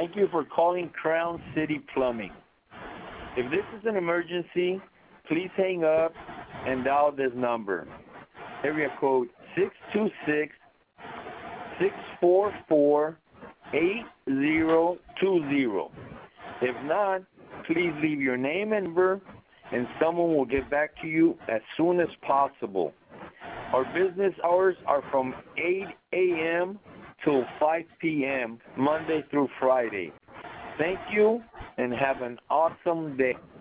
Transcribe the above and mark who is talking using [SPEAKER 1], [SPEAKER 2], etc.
[SPEAKER 1] Thank you for calling Crown City Plumbing. If this is an emergency, please hang up and dial this number. Area code 626-644-8020. If not, please leave your name and number, and someone will get back to you as soon as possible. Our business hours are from 8 a.m. till 5 p.m., Monday through Friday. Thank you, and have an awesome day.